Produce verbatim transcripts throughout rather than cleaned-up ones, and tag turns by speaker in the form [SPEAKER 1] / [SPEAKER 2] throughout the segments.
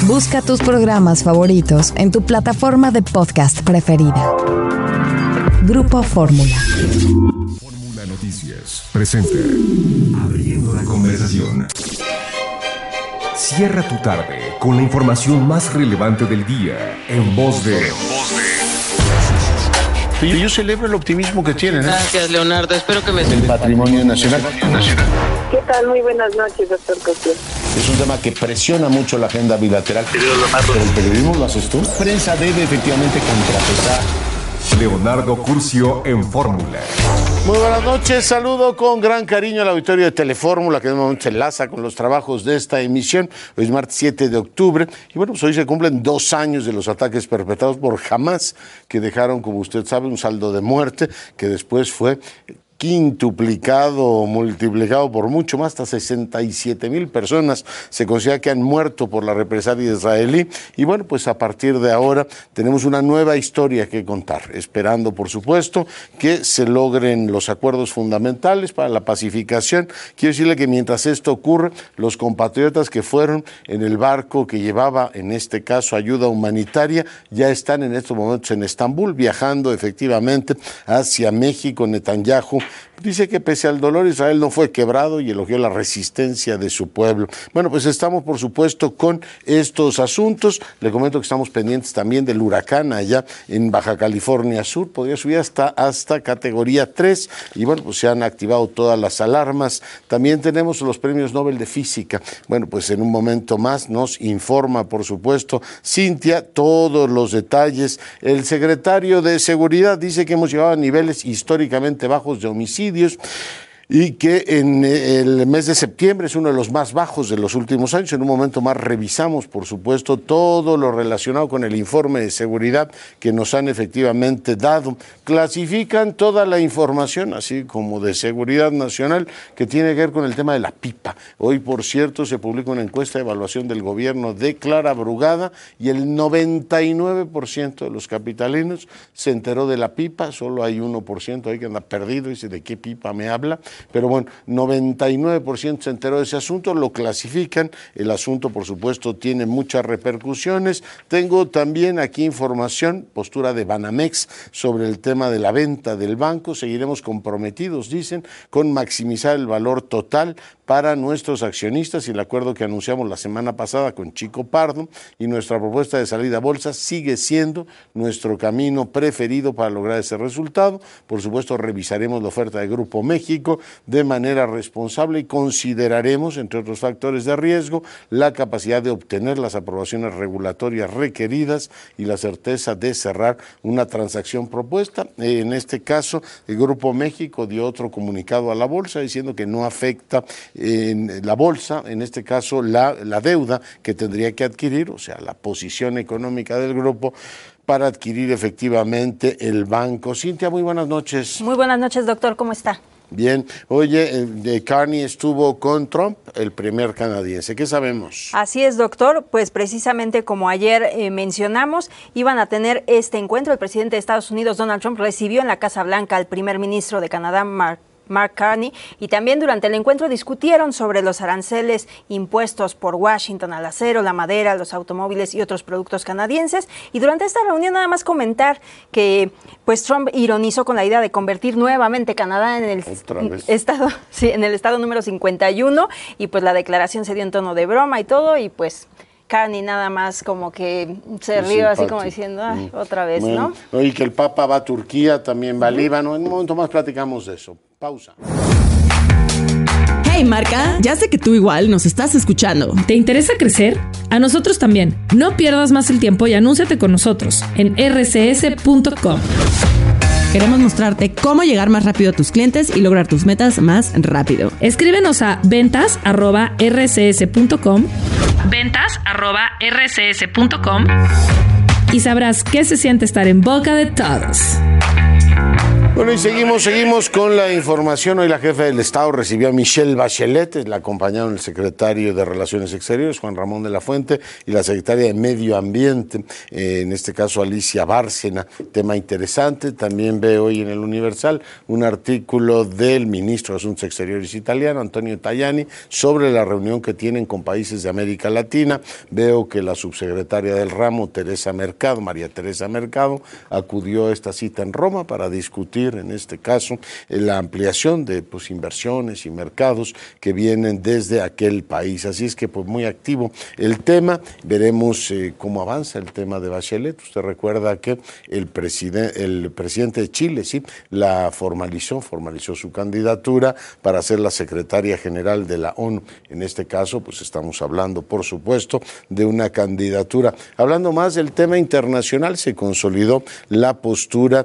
[SPEAKER 1] Busca tus programas favoritos en tu plataforma de podcast preferida. Grupo Fórmula.
[SPEAKER 2] Fórmula Noticias presenta Abriendo la conversación. Cierra tu tarde con la información más relevante del día en voz de...
[SPEAKER 3] Yo celebro el optimismo que tienen. ¿eh?
[SPEAKER 4] Gracias, Leonardo. Espero que me...
[SPEAKER 3] El patrimonio nacional.
[SPEAKER 5] ¿Qué tal? Muy buenas noches, doctor Cosío.
[SPEAKER 3] Es un tema que presiona mucho la agenda bilateral. Pero el periodismo lo haces tú. La prensa debe efectivamente contrapesar.
[SPEAKER 2] Leonardo Curcio en Fórmula.
[SPEAKER 3] Muy buenas noches, saludo con gran cariño al auditorio de Telefórmula, que de momento se enlaza con los trabajos de esta emisión. Hoy es martes siete de octubre y bueno, pues hoy se cumplen dos años de los ataques perpetrados por Hamás, que dejaron, como usted sabe, un saldo de muerte que después fue quintuplicado, multiplicado por mucho más, hasta sesenta y siete mil personas se considera que han muerto por la represalia israelí. Y bueno, pues a partir de ahora tenemos una nueva historia que contar, esperando por supuesto que se logren los acuerdos fundamentales para la pacificación. Quiero decirle que mientras esto ocurre, los compatriotas que fueron en el barco que llevaba, en este caso, ayuda humanitaria, ya están en estos momentos en Estambul, viajando efectivamente hacia México. Netanyahu dice que pese al dolor, Israel no fue quebrado y elogió la resistencia de su pueblo. Bueno, pues estamos por supuesto con estos asuntos. Le comento que estamos pendientes también del huracán allá en Baja California Sur. Podría subir hasta, hasta categoría tres y bueno, pues se han activado todas las alarmas. También tenemos los premios Nobel de Física. Bueno, pues en un momento más nos informa, por supuesto, Cintia, todos los detalles. El secretario de Seguridad dice que hemos llegado a niveles históricamente bajos de homicidios y que en el mes de septiembre es uno de los más bajos de los últimos años. En un momento más revisamos, por supuesto, todo lo relacionado con el informe de seguridad que nos han efectivamente dado. Clasifican toda la información, así como de seguridad nacional, que tiene que ver con el tema de la pipa. Hoy, por cierto, se publica una encuesta de evaluación del gobierno de Clara Brugada y el noventa y nueve por ciento de los capitalinos se enteró de la pipa. Solo hay uno por ciento ahí que anda perdido y dice, ¿de qué pipa me habla? Pero bueno, noventa y nueve por ciento se enteró de ese asunto, lo clasifican. El asunto, por supuesto, tiene muchas repercusiones. Tengo también aquí información, postura de Banamex sobre el tema de la venta del banco. Seguiremos comprometidos, dicen, con maximizar el valor total para nuestros accionistas y el acuerdo que anunciamos la semana pasada con Chico Pardo y nuestra propuesta de salida a bolsa sigue siendo nuestro camino preferido para lograr ese resultado. Por supuesto, revisaremos la oferta de Grupo México de manera responsable y consideraremos, entre otros factores de riesgo, la capacidad de obtener las aprobaciones regulatorias requeridas y la certeza de cerrar una transacción propuesta. En este caso, el Grupo México dio otro comunicado a la bolsa diciendo que no afecta en la bolsa, en este caso la, la deuda que tendría que adquirir, o sea, la posición económica del grupo para adquirir efectivamente el banco. Cintia, muy buenas noches.
[SPEAKER 6] Muy buenas noches, doctor, ¿cómo está?
[SPEAKER 3] Bien, oye, eh, Carney estuvo con Trump, el primer canadiense. ¿Qué sabemos?
[SPEAKER 6] Así es, doctor. Pues precisamente como ayer eh, mencionamos, iban a tener este encuentro. El presidente de Estados Unidos, Donald Trump, recibió en la Casa Blanca al primer ministro de Canadá, Mark Mark Carney, y también durante el encuentro discutieron sobre los aranceles impuestos por Washington al acero, la madera, los automóviles y otros productos canadienses. Y durante esta reunión nada más comentar que pues Trump ironizó con la idea de convertir nuevamente Canadá en el estado, sí, en el estado número cincuenta y uno, y pues la declaración se dio en tono de broma y todo, y pues Carney nada más como que se rió así como diciendo, ay, mm. otra vez, bueno,
[SPEAKER 3] ¿no? Oye, que el Papa va a Turquía, también va a Líbano. En un momento más platicamos de eso. Pausa.
[SPEAKER 7] Hey Marca, ya sé que tú igual nos estás escuchando.
[SPEAKER 8] ¿Te interesa crecer? A nosotros también. No pierdas más el tiempo y anúnciate con nosotros en r c s punto com.
[SPEAKER 7] Queremos mostrarte cómo llegar más rápido a tus clientes y lograr tus metas más rápido.
[SPEAKER 8] Escríbenos a ventas arroba r c s punto com, ventas arroba r c s punto com, y sabrás qué se siente estar en boca de todos.
[SPEAKER 3] Bueno, y seguimos, seguimos con la información. Hoy la jefa del Estado recibió a Michelle Bachelet, la acompañaron el secretario de Relaciones Exteriores, Juan Ramón de la Fuente, y la secretaria de Medio Ambiente, eh, en este caso Alicia Bárcena. Tema interesante. También veo hoy en el Universal un artículo del ministro de Asuntos Exteriores italiano, Antonio Tajani, sobre la reunión que tienen con países de América Latina. Veo que la subsecretaria del ramo, Teresa Mercado, María Teresa Mercado, acudió a esta cita en Roma para discutir en este caso la ampliación de pues, inversiones y mercados que vienen desde aquel país. Así es que pues muy activo el tema. Veremos eh, cómo avanza el tema de Bachelet. Usted recuerda que el, presidente el presidente de Chile sí la formalizó, formalizó su candidatura para ser la secretaria general de la ONU. En este caso pues estamos hablando por supuesto de una candidatura. Hablando más del tema internacional, se consolidó la postura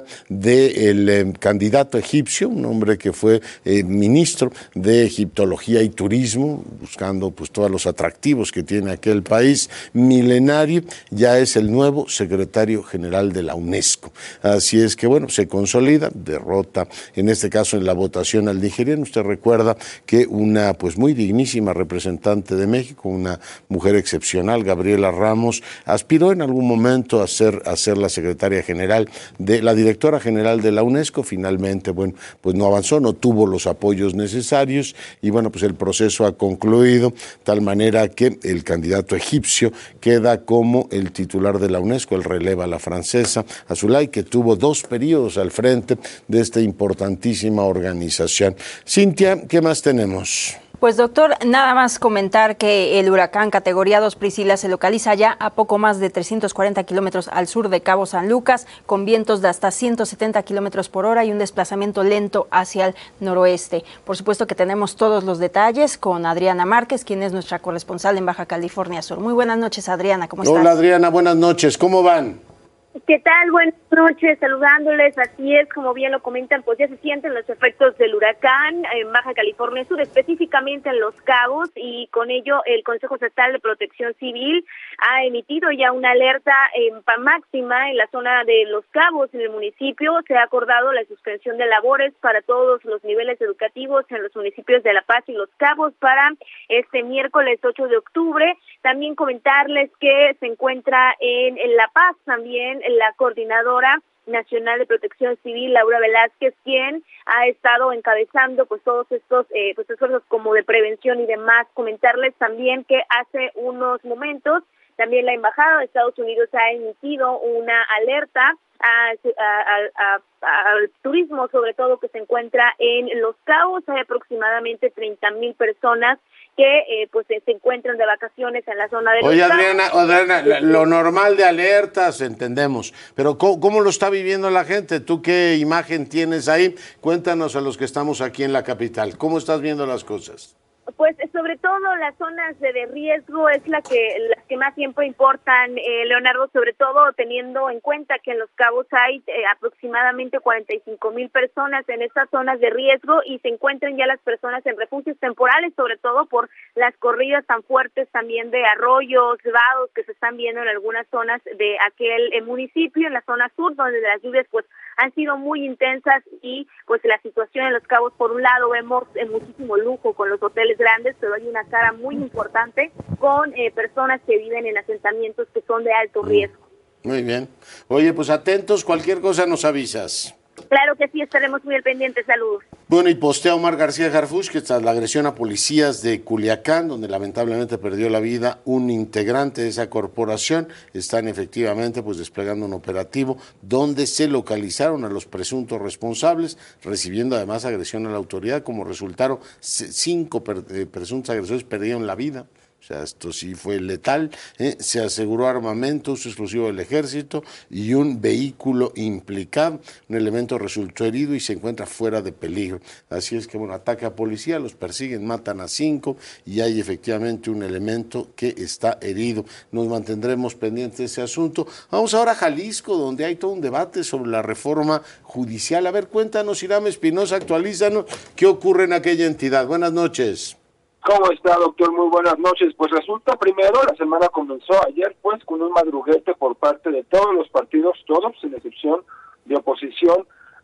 [SPEAKER 3] del eh, candidato egipcio, un hombre que fue eh, ministro de Egiptología y Turismo, buscando pues todos los atractivos que tiene aquel país milenario, ya es el nuevo secretario general de la UNESCO. Así es que bueno, se consolida, derrota en este caso en la votación al nigeriano. Usted recuerda que una pues muy dignísima representante de México, una mujer excepcional, Gabriela Ramos, aspiró en algún momento a ser, a ser la secretaria general de la directora general de la UNESCO. Finalmente, bueno, pues no avanzó, no tuvo los apoyos necesarios y bueno, pues el proceso ha concluido, tal manera que el candidato egipcio queda como el titular de la UNESCO, él releva a la francesa Azulay, que tuvo dos periodos al frente de esta importantísima organización. Cintia, ¿qué más tenemos?
[SPEAKER 6] Pues doctor, nada más comentar que el huracán categoría dos Priscila se localiza ya a poco más de trescientos cuarenta kilómetros al sur de Cabo San Lucas, con vientos de hasta ciento setenta kilómetros por hora y un desplazamiento lento hacia el noroeste. Por supuesto que tenemos todos los detalles con Adriana Márquez, quien es nuestra corresponsal en Baja California Sur. Muy buenas noches, Adriana, ¿cómo estás?
[SPEAKER 3] Hola Adriana, buenas noches, ¿cómo van?
[SPEAKER 5] ¿Qué tal? Buenas noches, saludándoles. Así es, como bien lo comentan, pues ya se sienten los efectos del huracán en Baja California Sur, específicamente en Los Cabos, y con ello el Consejo Estatal de Protección Civil ha emitido ya una alerta eh, máxima en la zona de Los Cabos, en el municipio. Se ha acordado la suspensión de labores para todos los niveles educativos en los municipios de La Paz y Los Cabos para este miércoles ocho de octubre. También comentarles que se encuentra en, en La Paz también la coordinadora nacional de Protección Civil, Laura Velázquez, quien ha estado encabezando pues todos estos eh, pues esfuerzos como de prevención y demás. Comentarles también que hace unos momentos también la Embajada de Estados Unidos ha emitido una alerta a, a, a, a, al turismo, sobre todo que se encuentra en Los Cabos. Hay aproximadamente treinta mil personas que eh, pues se encuentran de vacaciones en la zona de Los
[SPEAKER 3] Oye,
[SPEAKER 5] Cabos.
[SPEAKER 3] Adriana, Adriana, lo normal de alertas, entendemos, pero ¿cómo, ¿cómo lo está viviendo la gente? ¿Tú qué imagen tienes ahí? Cuéntanos a los que estamos aquí en la capital, ¿cómo estás viendo las cosas?
[SPEAKER 5] Pues sobre todo las zonas de, de riesgo es la que las que más siempre importan, eh, Leonardo, sobre todo teniendo en cuenta que en Los Cabos hay eh, aproximadamente cuarenta y cinco mil personas en estas zonas de riesgo y se encuentran ya las personas en refugios temporales, sobre todo por las corridas tan fuertes también de arroyos, vados que se están viendo en algunas zonas de aquel eh, municipio, en la zona sur, donde las lluvias pues han sido muy intensas y pues la situación en Los Cabos, por un lado vemos eh, muchísimo lujo con los hoteles grandes, pero hay una cara muy importante con eh, personas que viven en asentamientos que son de alto riesgo.
[SPEAKER 3] Muy bien. Oye, pues atentos, cualquier cosa nos avisas.
[SPEAKER 5] Claro que sí, estaremos muy al pendiente. Saludos.
[SPEAKER 3] Bueno, y postea Omar García Harfuch que tras la agresión a policías de Culiacán, donde lamentablemente perdió la vida un integrante de esa corporación, están efectivamente pues desplegando un operativo donde se localizaron a los presuntos responsables, recibiendo además agresión a la autoridad. Como resultaron, cinco presuntos agresores perdieron la vida. O sea, esto sí fue letal, ¿eh? Se aseguró armamento, uso exclusivo del ejército y un vehículo implicado. Un elemento resultó herido y se encuentra fuera de peligro. Así es que, bueno, ataque a policía, los persiguen, matan a cinco y hay efectivamente un elemento que está herido. Nos mantendremos pendientes de ese asunto. Vamos ahora a Jalisco, donde hay todo un debate sobre la reforma judicial. A ver, cuéntanos, Irán Espinosa, actualízanos qué ocurre en aquella entidad. Buenas noches.
[SPEAKER 4] ¿Cómo está, doctor? Muy buenas noches. Pues resulta, primero, la semana comenzó ayer, pues, con un madruguete por parte de todos los partidos, todos, sin excepción, de oposición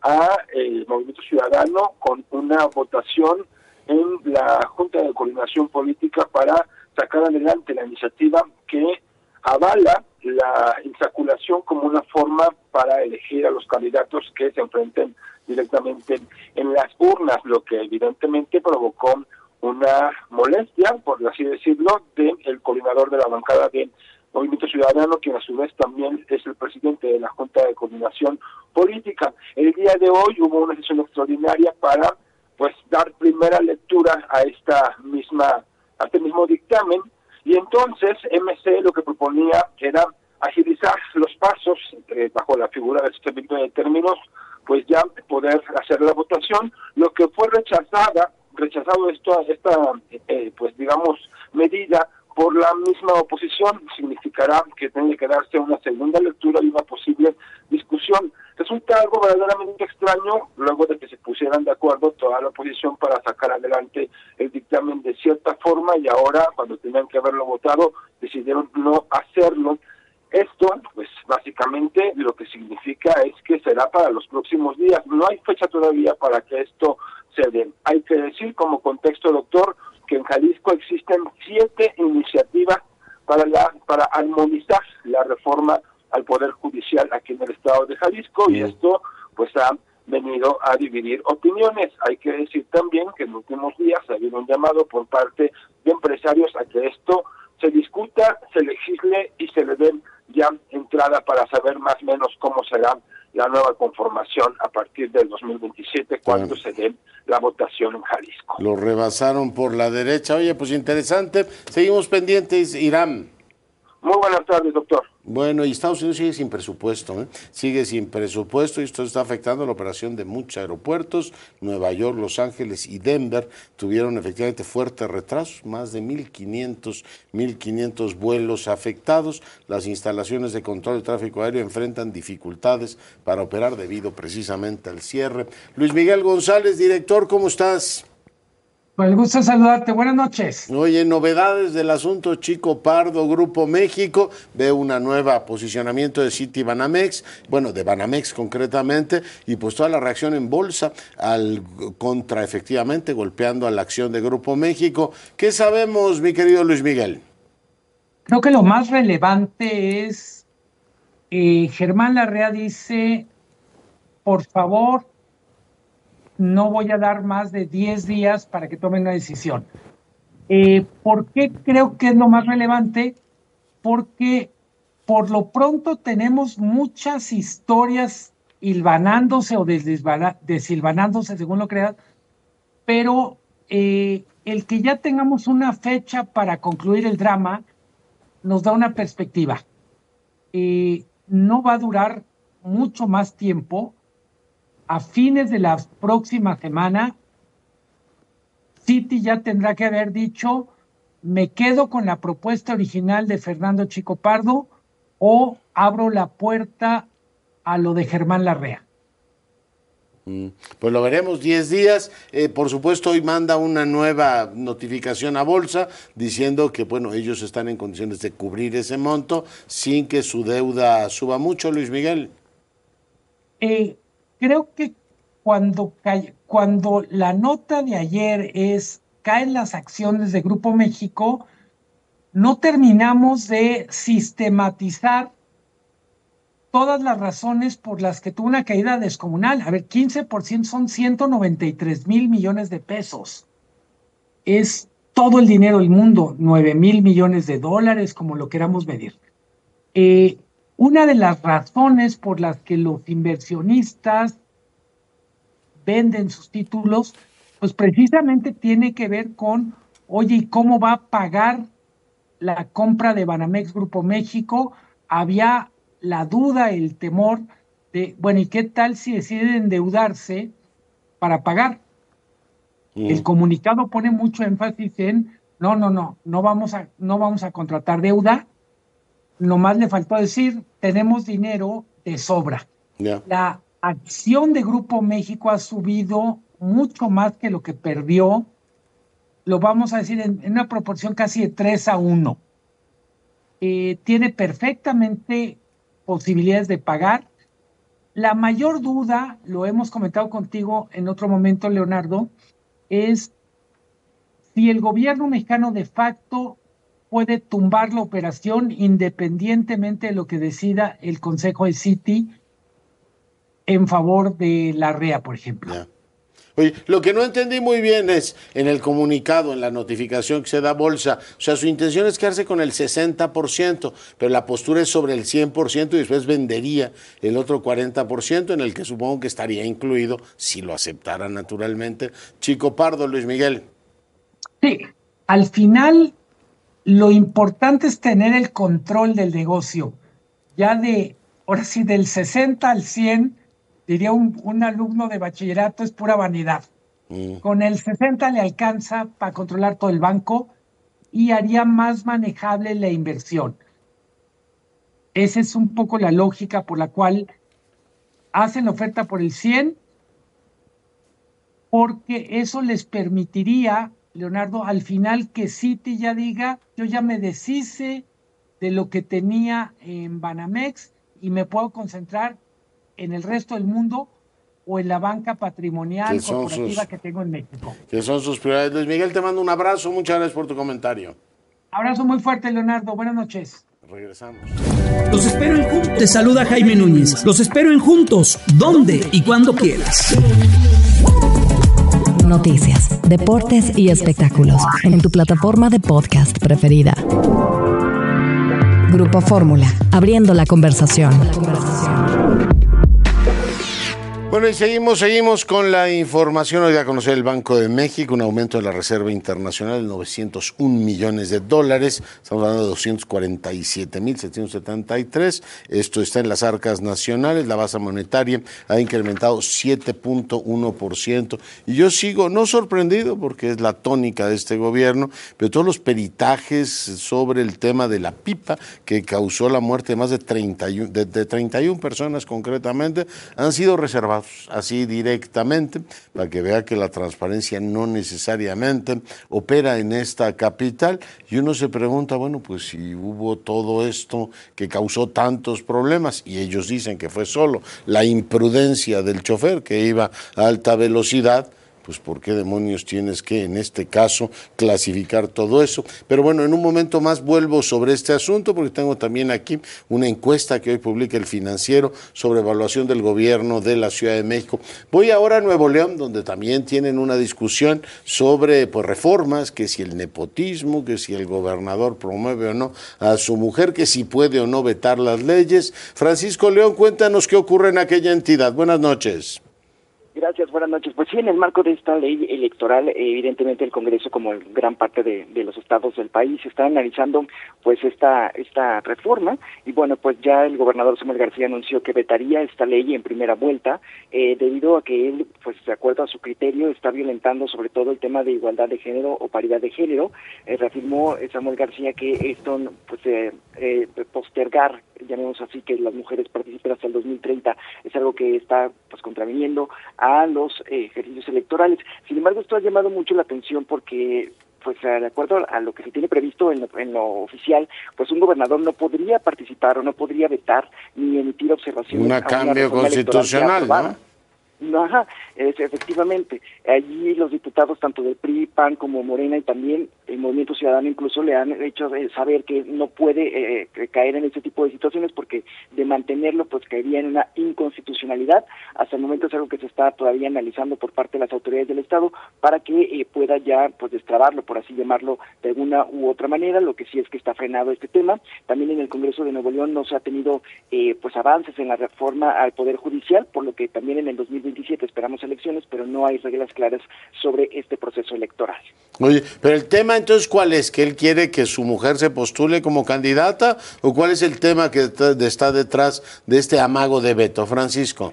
[SPEAKER 4] a el Movimiento Ciudadano con una votación en la Junta de Coordinación Política para sacar adelante la iniciativa que avala la insaculación como una forma para elegir a los candidatos que se enfrenten directamente en las urnas, lo que evidentemente provocó una molestia, por así decirlo, del coordinador de la bancada de Movimiento Ciudadano, quien a su vez también es el presidente de la Junta de Coordinación Política. El día de hoy hubo una sesión extraordinaria para pues dar primera lectura a esta misma, a este mismo dictamen, y entonces M C lo que proponía era agilizar los pasos eh, bajo la figura del servicio de términos, pues ya poder hacer la votación, lo que fue rechazada, rechazado esto, esta, eh, pues digamos, medida por la misma oposición, significará que tiene que darse una segunda lectura y una posible discusión. Resulta algo verdaderamente extraño, luego de que se pusieran de acuerdo toda la oposición para sacar adelante el dictamen de cierta forma, y ahora, cuando tenían que haberlo votado, decidieron no hacerlo. Esto, pues básicamente lo que significa es que será para los próximos días. No hay fecha todavía para que esto se dé. Hay que decir como contexto, doctor, que en Jalisco existen siete iniciativas para la para armonizar la reforma al Poder Judicial aquí en el estado de Jalisco, y esto pues ha venido a dividir opiniones. Hay que decir también que en los últimos días ha habido un llamado por parte de empresarios a que esto se discuta, se legisle y se le den ya entrada para saber más o menos cómo será la nueva conformación a partir del dos mil veintisiete, cuando se dé la votación en Jalisco.
[SPEAKER 3] Lo rebasaron por la derecha. Oye, pues interesante. Seguimos pendientes, Irán.
[SPEAKER 4] Muy buenas tardes, doctor.
[SPEAKER 3] Bueno, y Estados Unidos sigue sin presupuesto, ¿eh? Sigue sin presupuesto, y esto está afectando la operación de muchos aeropuertos. Nueva York, Los Ángeles y Denver tuvieron efectivamente fuertes retrasos, más de mil quinientos vuelos afectados. Las instalaciones de control de tráfico aéreo enfrentan dificultades para operar debido precisamente al cierre. Luis Miguel González, director, ¿cómo estás?
[SPEAKER 9] Pues gusto saludarte, buenas noches.
[SPEAKER 3] Oye, novedades del asunto Chico Pardo, Grupo México, veo una nueva posicionamiento de Citi Banamex, bueno, de Banamex concretamente, y pues toda la reacción en bolsa al contra, efectivamente, golpeando a la acción de Grupo México. ¿Qué sabemos, mi querido Luis Miguel?
[SPEAKER 9] Creo que lo más relevante es, eh, Germán Larrea dice, por favor, no voy a dar más de diez días para que tomen una decisión. Eh, ¿Por qué creo que es lo más relevante? Porque por lo pronto tenemos muchas historias hilvanándose o desilvanándose, según lo creas, pero eh, el que ya tengamos una fecha para concluir el drama nos da una perspectiva. Eh, no va a durar mucho más tiempo. A fines de la próxima semana, Citi ya tendrá que haber dicho, me quedo con la propuesta original de Fernando Chico Pardo o abro la puerta a lo de Germán Larrea.
[SPEAKER 3] Pues lo veremos diez días. Eh, por supuesto, hoy manda una nueva notificación a Bolsa diciendo que, bueno, ellos están en condiciones de cubrir ese monto sin que su deuda suba mucho, Luis Miguel.
[SPEAKER 9] Eh, creo que cuando, cae, cuando la nota de ayer es caen las acciones de Grupo México, no terminamos de sistematizar todas las razones por las que tuvo una caída descomunal. A ver, quince por ciento son ciento noventa y tres mil millones de pesos. Es todo el dinero del mundo, nueve mil millones de dólares, como lo queramos medir. Eh, una de las razones por las que los inversionistas venden sus títulos, pues precisamente tiene que ver con, oye, ¿y cómo va a pagar la compra de Banamex Grupo México? Había la duda, el temor de, bueno, ¿y qué tal si deciden endeudarse para pagar? Mm. El comunicado pone mucho énfasis en, no, no, no, no vamos a, no vamos a contratar deuda, nomás le faltó decir, tenemos dinero de sobra. Yeah. La acción de Grupo México ha subido mucho más que lo que perdió, lo vamos a decir en, en una proporción casi de tres a uno. Eh, tiene perfectamente posibilidades de pagar. la mayor duda, lo hemos comentado contigo en otro momento, Leonardo, es si el gobierno mexicano de facto puede tumbar la operación independientemente de lo que decida el Consejo de Citi en favor de la R E A, por ejemplo.
[SPEAKER 3] Yeah. Oye, lo que no entendí muy bien es en el comunicado, en la notificación que se da a Bolsa, o sea, su intención es quedarse con el sesenta por ciento, pero la postura es sobre el cien por ciento y después vendería el otro cuarenta por ciento, en el que supongo que estaría incluido, si lo aceptara naturalmente, Chico Pardo. Luis Miguel.
[SPEAKER 9] Sí, al final lo importante es tener el control del negocio, ya de, ahora sí, del sesenta al cien, diría un, un alumno de bachillerato, es pura vanidad. Mm. Con el sesenta le alcanza para controlar todo el banco y haría más manejable la inversión. Esa es un poco la lógica por la cual hacen la oferta por el cien, porque eso les permitiría, Leonardo, al final que Citi ya diga, yo ya me deshice de lo que tenía en Banamex y me puedo concentrar en el resto del mundo o en la banca patrimonial corporativa sus, que tengo en México.
[SPEAKER 3] Que son sus prioridades. Luis Miguel, te mando un abrazo, muchas gracias por tu comentario.
[SPEAKER 9] Abrazo muy fuerte, Leonardo, buenas noches.
[SPEAKER 3] Regresamos.
[SPEAKER 10] Los espero en Juntos. Te saluda Jaime Núñez. Los espero en Juntos, donde y cuando quieras.
[SPEAKER 1] Noticias, deportes y espectáculos en tu plataforma de podcast preferida. Grupo Fórmula, abriendo la conversación.
[SPEAKER 3] Bueno, y seguimos, seguimos con la información. Hoy da a conocer el Banco de México un aumento de la Reserva Internacional de novecientos un millones de dólares. Estamos hablando de doscientos cuarenta y siete mil setecientos setenta y tres. Esto está en las arcas nacionales. La base monetaria ha incrementado siete punto uno por ciento. Y yo sigo, no sorprendido, porque es la tónica de este gobierno, pero todos los peritajes sobre el tema de la pipa que causó la muerte de más de treinta y uno, de, de treinta y una personas concretamente, han sido reservados así directamente, para que vea que la transparencia no necesariamente opera en esta capital. Y uno se pregunta, bueno, pues si hubo todo esto que causó tantos problemas, y ellos dicen que fue solo la imprudencia del chofer que iba a alta velocidad, pues ¿por qué demonios tienes que, en este caso, clasificar todo eso? Pero bueno, en un momento más vuelvo sobre este asunto, porque tengo también aquí una encuesta que hoy publica El Financiero sobre evaluación del gobierno de la Ciudad de México. Voy ahora a Nuevo León, donde también tienen una discusión sobre pues, reformas, que si el nepotismo, que si el gobernador promueve o no a su mujer, que si puede o no vetar las leyes. Francisco León, cuéntanos qué ocurre en aquella entidad. Buenas noches.
[SPEAKER 11] Gracias, buenas noches. Pues sí, en el marco de esta ley electoral, evidentemente el Congreso, como gran parte de, de los estados del país, está analizando pues esta esta reforma, y bueno, pues ya el gobernador Samuel García anunció que vetaría esta ley en primera vuelta, eh, debido a que él, pues de acuerdo a su criterio, está violentando sobre todo el tema de igualdad de género o paridad de género. Eh, reafirmó Samuel García que esto, pues eh, eh, postergar, llamemos así, que las mujeres participen hasta el dos mil treinta, es algo que está pues contraviniendo a los eh, ejercicios electorales. Sin embargo, esto ha llamado mucho la atención porque, pues de acuerdo a lo que se tiene previsto en lo, en lo oficial, pues un gobernador no podría participar o no podría vetar ni emitir observaciones.
[SPEAKER 3] Un cambio constitucional, ¿no?
[SPEAKER 11] No, ajá, es, efectivamente. Allí los diputados, tanto del P R I, P A N como Morena, y también el Movimiento Ciudadano, incluso le han hecho eh, saber que no puede eh, caer en este tipo de situaciones, porque de mantenerlo, pues caería en una inconstitucionalidad. Hasta el momento es algo que se está todavía analizando por parte de las autoridades del Estado para que eh, pueda ya, pues, destrabarlo, por así llamarlo, de alguna u otra manera. Lo que sí es que está frenado este tema. También en el Congreso de Nuevo León no se ha tenido, eh, pues, avances en la reforma al Poder Judicial, por lo que también en el dos mil veintisiete esperamos elecciones, pero no hay reglas claras sobre este proceso electoral.
[SPEAKER 3] Oye, pero el tema entonces, ¿cuál es? ¿Que él quiere que su mujer se postule como candidata? ¿O cuál es el tema que está detrás de este amago de veto, Francisco?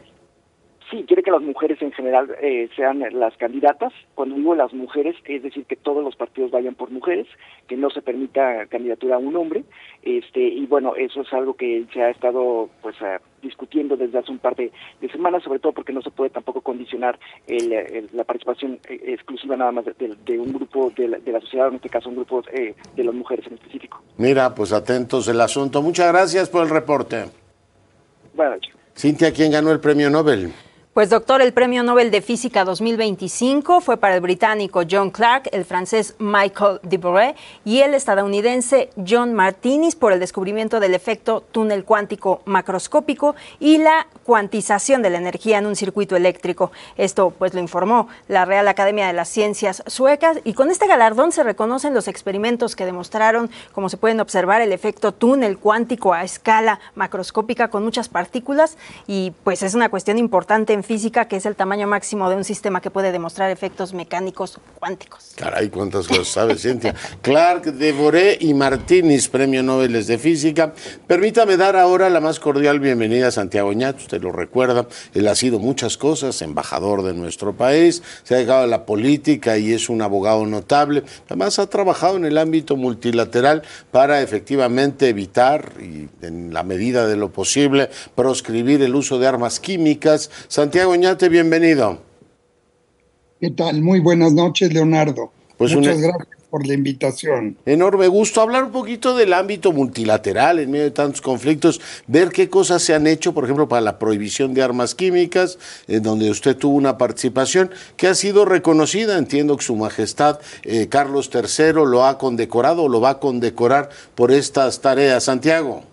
[SPEAKER 11] Sí, quiere que las mujeres en general eh, sean las candidatas. Cuando digo las mujeres, es decir, que todos los partidos vayan por mujeres, que no se permita candidatura a un hombre. Este y bueno, eso es algo que se ha estado pues uh, discutiendo desde hace un par de, de semanas, sobre todo porque no se puede tampoco condicionar el, el, la participación exclusiva nada más de, de, de un grupo de la, de la sociedad, en este caso un grupo eh, de las mujeres en específico.
[SPEAKER 3] Mira, pues atentos el asunto. Muchas gracias por el reporte.
[SPEAKER 11] Buenas noches.
[SPEAKER 3] Cintia, ¿quién ganó el premio Nobel?
[SPEAKER 6] Pues doctor, el Premio Nobel de Física dos mil veinticinco fue para el británico John Clark, el francés Michael Debray y el estadounidense John Martinis por el descubrimiento del efecto túnel cuántico macroscópico y la cuantización de la energía en un circuito eléctrico. Esto pues lo informó la Real Academia de las Ciencias suecas, y con este galardón se reconocen los experimentos que demostraron, como se pueden observar, el efecto túnel cuántico a escala macroscópica con muchas partículas, y pues es una cuestión importante en física, que es el tamaño máximo de un sistema que puede demostrar efectos mecánicos cuánticos.
[SPEAKER 3] Caray, cuántas cosas sabes, Cintia. Clark, Debray y Martinis, premio Nobel de Física. Permítame dar ahora la más cordial bienvenida a Santiago Oñate. Usted lo recuerda, él ha sido muchas cosas, embajador de nuestro país, se ha dedicado a la política y es un abogado notable. Además ha trabajado en el ámbito multilateral para efectivamente evitar, y en la medida de lo posible, proscribir el uso de armas químicas. Santiago Oñate, bienvenido.
[SPEAKER 12] ¿Qué tal? Muy buenas noches, Leonardo.
[SPEAKER 3] Pues
[SPEAKER 12] Muchas
[SPEAKER 3] una...
[SPEAKER 12] gracias por la invitación.
[SPEAKER 3] Enorme gusto hablar un poquito del ámbito multilateral en medio de tantos conflictos, ver qué cosas se han hecho, por ejemplo, para la prohibición de armas químicas, en donde usted tuvo una participación que ha sido reconocida. Entiendo que Su Majestad eh, Carlos tercero lo ha condecorado o lo va a condecorar por estas tareas. Santiago.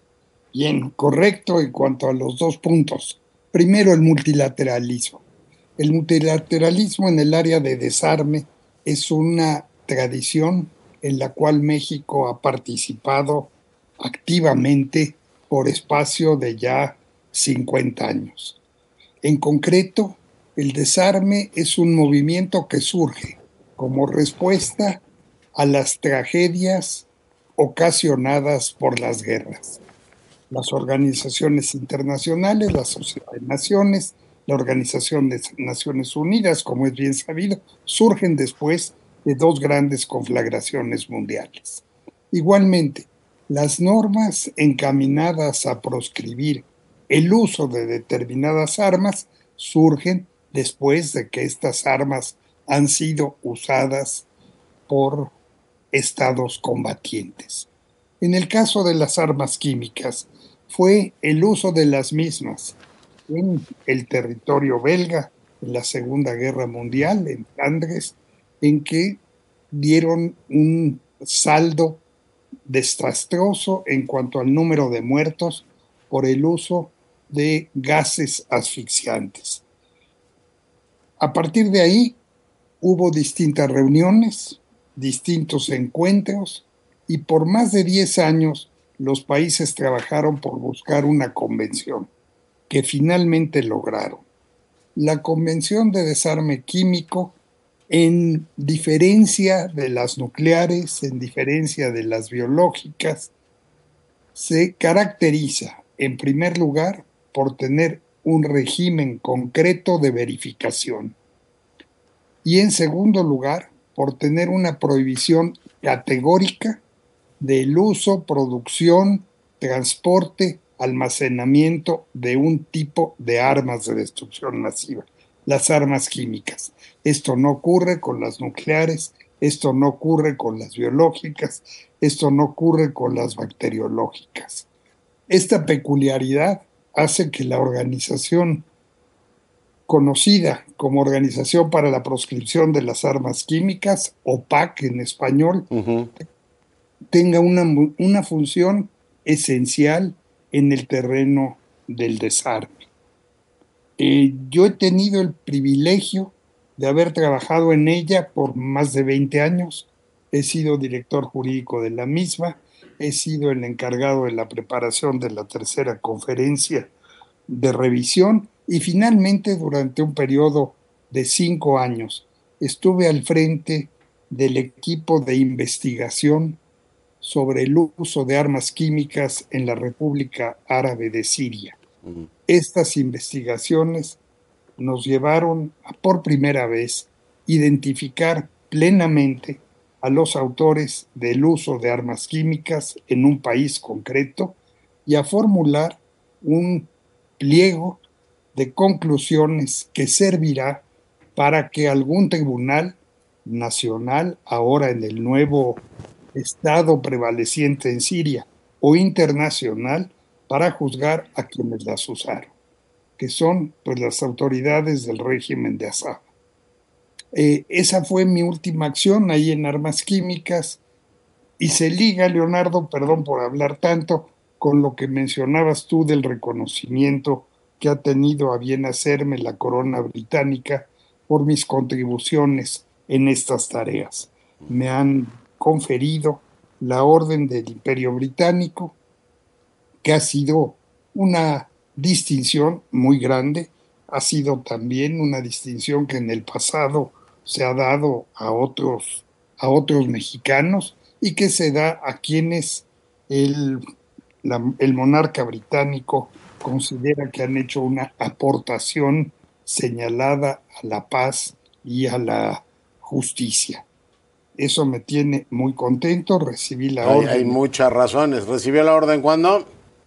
[SPEAKER 12] Bien, correcto en cuanto a los dos puntos. Primero, el multilateralismo. El multilateralismo en el área de desarme es una tradición en la cual México ha participado activamente por espacio de ya cincuenta años. En concreto, el desarme es un movimiento que surge como respuesta a las tragedias ocasionadas por las guerras. Las organizaciones internacionales, la Sociedad de Naciones, la Organización de Naciones Unidas, como es bien sabido, surgen después de dos grandes conflagraciones mundiales. Igualmente, las normas encaminadas a proscribir el uso de determinadas armas surgen después de que estas armas han sido usadas por estados combatientes. En el caso de las armas químicas, fue el uso de las mismas en el territorio belga en la Segunda Guerra Mundial, en Flandes, en que dieron un saldo desastroso en cuanto al número de muertos por el uso de gases asfixiantes. A partir de ahí hubo distintas reuniones, distintos encuentros, y por más de diez años los países trabajaron por buscar una convención que finalmente lograron. La Convención de Desarme Químico, en diferencia de las nucleares, en diferencia de las biológicas, se caracteriza, en primer lugar, por tener un régimen concreto de verificación y, en segundo lugar, por tener una prohibición categórica del uso, producción, transporte, almacenamiento de un tipo de armas de destrucción masiva, las armas químicas. Esto no ocurre con las nucleares, esto no ocurre con las biológicas, esto no ocurre con las bacteriológicas. Esta peculiaridad hace que la organización conocida como Organización para la Proscripción de las Armas Químicas, O P A C en español, uh-huh. tenga una, una función esencial en el terreno del desarme. Eh, yo he tenido el privilegio de haber trabajado en ella por más de veinte años. He sido director jurídico de la misma, he sido el encargado de la preparación de la tercera conferencia de revisión y finalmente durante un periodo de cinco años estuve al frente del equipo de investigación sobre el uso de armas químicas en la República Árabe de Siria. Uh-huh. Estas investigaciones nos llevaron a, por primera vez, identificar plenamente a los autores del uso de armas químicas en un país concreto y a formular un pliego de conclusiones que servirá para que algún tribunal nacional, ahora en el nuevo estado prevaleciente en Siria, o internacional, para juzgar a quienes las usaron, que son pues las autoridades del régimen de Assad. Eh, esa fue mi última acción ahí en Armas Químicas y se liga, Leonardo, perdón por hablar tanto, con lo que mencionabas tú del reconocimiento que ha tenido a bien hacerme la corona británica por mis contribuciones en estas tareas. Me han conferido la Orden del Imperio Británico, que ha sido una distinción muy grande, ha sido también una distinción que en el pasado se ha dado a otros, a otros mexicanos y que se da a quienes el, la, el monarca británico considera que han hecho una aportación señalada a la paz y a la justicia. Eso me tiene muy contento, recibí la
[SPEAKER 3] hay,
[SPEAKER 12] orden.
[SPEAKER 3] Hay muchas razones. ¿Recibió la orden cuándo?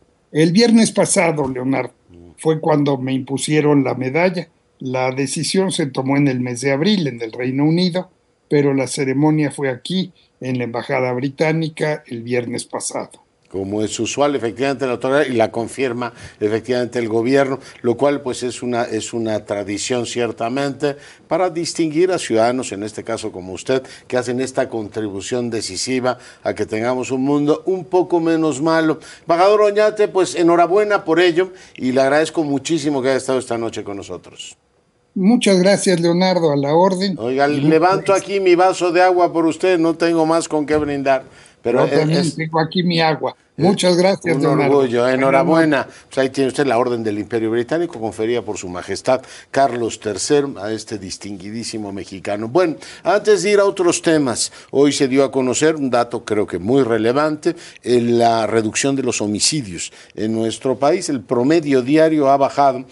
[SPEAKER 12] El viernes pasado, Leonardo, fue cuando me impusieron la medalla. La decisión se tomó en el mes de abril en el Reino Unido, pero la ceremonia fue aquí, en la Embajada Británica, el viernes pasado.
[SPEAKER 3] Como es usual, efectivamente la autoridad, y la confirma efectivamente el gobierno, lo cual pues es una, es una tradición ciertamente para distinguir a ciudadanos, en este caso como usted, que hacen esta contribución decisiva a que tengamos un mundo un poco menos malo. Embajador Oñate, pues enhorabuena por ello y le agradezco muchísimo que haya estado esta noche con nosotros.
[SPEAKER 12] Muchas gracias, Leonardo, a la orden.
[SPEAKER 3] Oiga, levanto aquí mi vaso de agua por usted, no tengo más con qué brindar. Pero
[SPEAKER 12] yo también
[SPEAKER 3] es,
[SPEAKER 12] tengo aquí mi agua. Muchas gracias,
[SPEAKER 3] un
[SPEAKER 12] Leonardo.
[SPEAKER 3] orgullo, enhorabuena. Pues ahí tiene usted la Orden del Imperio Británico, conferida por su majestad Carlos tercero a este distinguidísimo mexicano. Bueno, antes de ir a otros temas, hoy se dio a conocer un dato creo que muy relevante, en la reducción de los homicidios en nuestro país. El promedio diario ha bajado.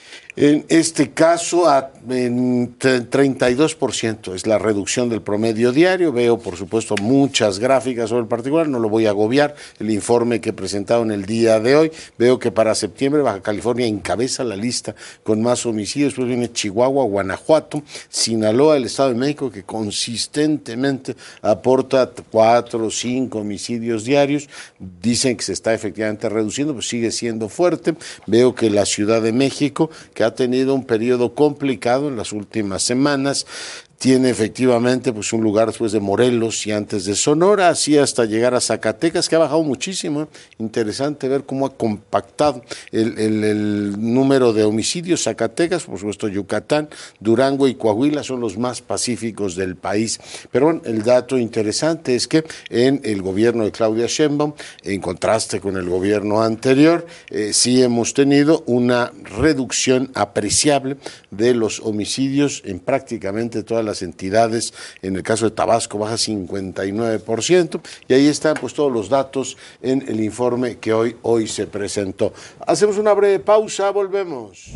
[SPEAKER 3] En este caso, a, en treinta y dos por ciento es la reducción del promedio diario. Veo, por supuesto, muchas gráficas sobre el particular, no lo voy a agobiar. El informe que he presentado en el día de hoy, veo que para septiembre Baja California encabeza la lista con más homicidios. Después viene Chihuahua, Guanajuato, Sinaloa, el Estado de México, que consistentemente aporta cuatro o cinco homicidios diarios. Dicen que se está efectivamente reduciendo, pues sigue siendo fuerte. Veo que la Ciudad de México, que ha tenido un periodo complicado en las últimas semanas, tiene efectivamente pues un lugar después de Morelos y antes de Sonora, así hasta llegar a Zacatecas, que ha bajado muchísimo. ¿eh? Interesante ver cómo ha compactado el, el, el número de homicidios. Zacatecas, por supuesto Yucatán, Durango y Coahuila son los más pacíficos del país. Pero bueno, el dato interesante es que en el gobierno de Claudia Sheinbaum, en contraste con el gobierno anterior, eh, sí hemos tenido una reducción apreciable de los homicidios en prácticamente todas las entidades. En el caso de Tabasco baja cincuenta y nueve por ciento y ahí están pues todos los datos en el informe que hoy, hoy se presentó. Hacemos una breve pausa, volvemos.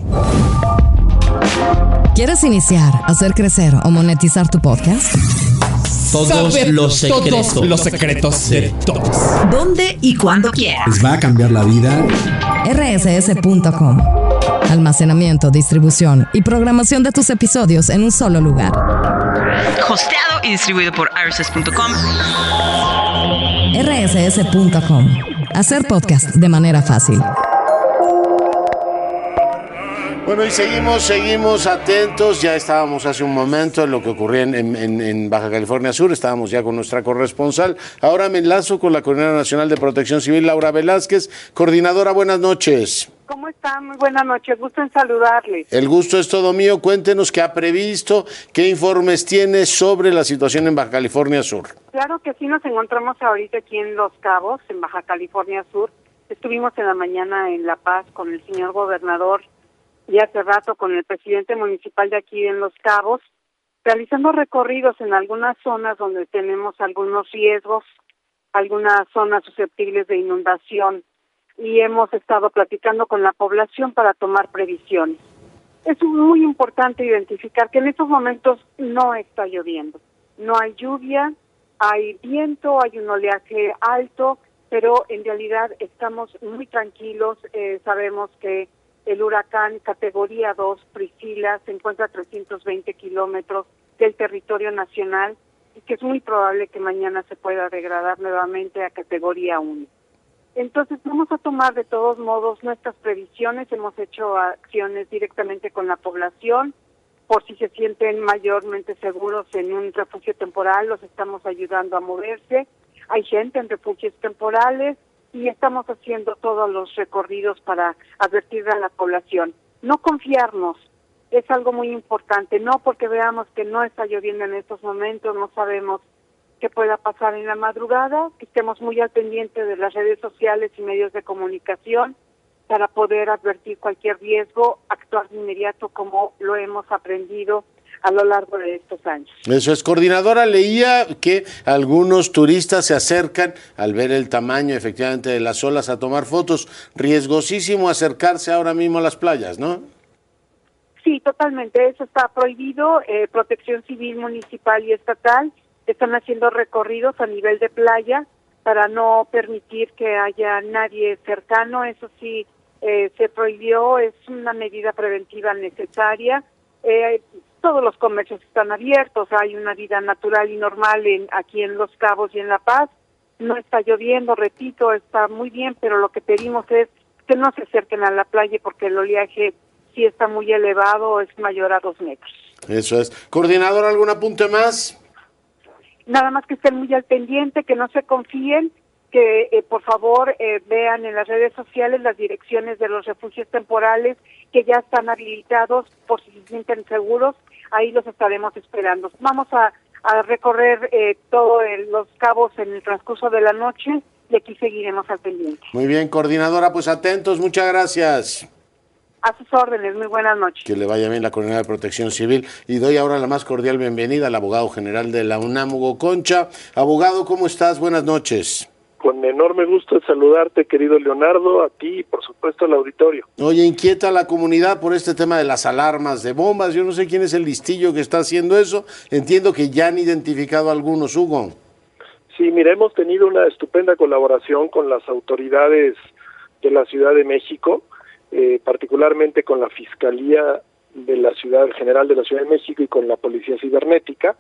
[SPEAKER 1] ¿Quieres iniciar, hacer crecer o monetizar tu podcast?
[SPEAKER 10] Todos
[SPEAKER 13] Saber
[SPEAKER 10] los secretos.
[SPEAKER 13] todos los secretos de todos.
[SPEAKER 7] ¿Dónde y cuándo quieras?
[SPEAKER 10] ¿Les va a cambiar la vida?
[SPEAKER 1] R S S punto com. Almacenamiento, distribución y programación de tus episodios en un solo lugar.
[SPEAKER 7] Hosteado y distribuido por R S S punto com.
[SPEAKER 1] R S S punto com. Hacer podcast de manera fácil.
[SPEAKER 3] Bueno, y seguimos, seguimos atentos. Ya estábamos hace un momento en lo que ocurría en, en, en Baja California Sur, estábamos ya con nuestra corresponsal. Ahora me enlazo con la Coordinadora Nacional de Protección Civil, Laura Velázquez. Coordinadora, buenas noches.
[SPEAKER 14] ¿Cómo están? Muy buenas noches, gusto en saludarles.
[SPEAKER 3] El gusto es todo mío. Cuéntenos qué ha previsto, qué informes tiene sobre la situación en Baja California Sur.
[SPEAKER 14] Claro que sí, nos encontramos ahorita aquí en Los Cabos, en Baja California Sur. Estuvimos en la mañana en La Paz con el señor gobernador y hace rato con el presidente municipal de aquí en Los Cabos, realizando recorridos en algunas zonas donde tenemos algunos riesgos, algunas zonas susceptibles de inundación, y hemos estado platicando con la población para tomar previsiones. Es muy importante identificar que en estos momentos no está lloviendo, no hay lluvia, hay viento, hay un oleaje alto, pero en realidad estamos muy tranquilos. Eh, sabemos que el huracán categoría dos, Priscila, se encuentra a trescientos veinte kilómetros del territorio nacional y que es muy probable que mañana se pueda degradar nuevamente a categoría uno. Entonces vamos a tomar de todos modos nuestras previsiones, hemos hecho acciones directamente con la población, por si se sienten mayormente seguros en un refugio temporal, los estamos ayudando a moverse. Hay gente en refugios temporales y estamos haciendo todos los recorridos para advertir a la población. No confiarnos, es algo muy importante, no porque veamos que no está lloviendo en estos momentos, no sabemos qué pueda pasar en la madrugada, que estemos muy al pendiente de las redes sociales y medios de comunicación para poder advertir cualquier riesgo, actuar de inmediato como lo hemos aprendido a lo largo de estos años.
[SPEAKER 3] Eso es, coordinadora, leía que algunos turistas se acercan al ver el tamaño efectivamente de las olas a tomar fotos. Riesgosísimo acercarse ahora mismo a las playas, ¿no?
[SPEAKER 14] Sí, totalmente, eso está prohibido. Eh, Protección Civil Municipal y Estatal están haciendo recorridos a nivel de playa para no permitir que haya nadie cercano. Eso sí, eh, se prohibió, es una medida preventiva necesaria. Eh, todos los comercios están abiertos, hay una vida natural y normal en, aquí en Los Cabos y en La Paz. No está lloviendo, repito, está muy bien, pero lo que pedimos es que no se acerquen a la playa porque el oleaje sí está muy elevado, es mayor a dos metros.
[SPEAKER 3] Eso es. Coordinador, ¿algún apunte más?
[SPEAKER 14] Nada más que estén muy al pendiente, que no se confíen, que eh, por favor eh, vean en las redes sociales las direcciones de los refugios temporales que ya están habilitados por si se sienten seguros, ahí los estaremos esperando. Vamos a, a recorrer eh, todos los cabos en el transcurso de la noche y aquí seguiremos al pendiente.
[SPEAKER 3] Muy bien, coordinadora, pues atentos, muchas gracias.
[SPEAKER 14] A sus órdenes, muy buenas noches.
[SPEAKER 3] Que le vaya bien la Coordinadora de Protección Civil. Y doy ahora la más cordial bienvenida al abogado general de la UNAM, Hugo Concha. Abogado, ¿cómo estás? Buenas noches.
[SPEAKER 15] Con enorme gusto de saludarte, querido Leonardo, a ti y por supuesto al auditorio.
[SPEAKER 3] Oye, inquieta a la comunidad por este tema de las alarmas de bombas. Yo no sé quién es el listillo que está haciendo eso. Entiendo que ya han identificado a algunos, Hugo.
[SPEAKER 15] Sí, mira, hemos tenido una estupenda colaboración con las autoridades de la Ciudad de México, eh, particularmente con la Fiscalía de la Ciudad General de la Ciudad de México y con la Policía Cibernética.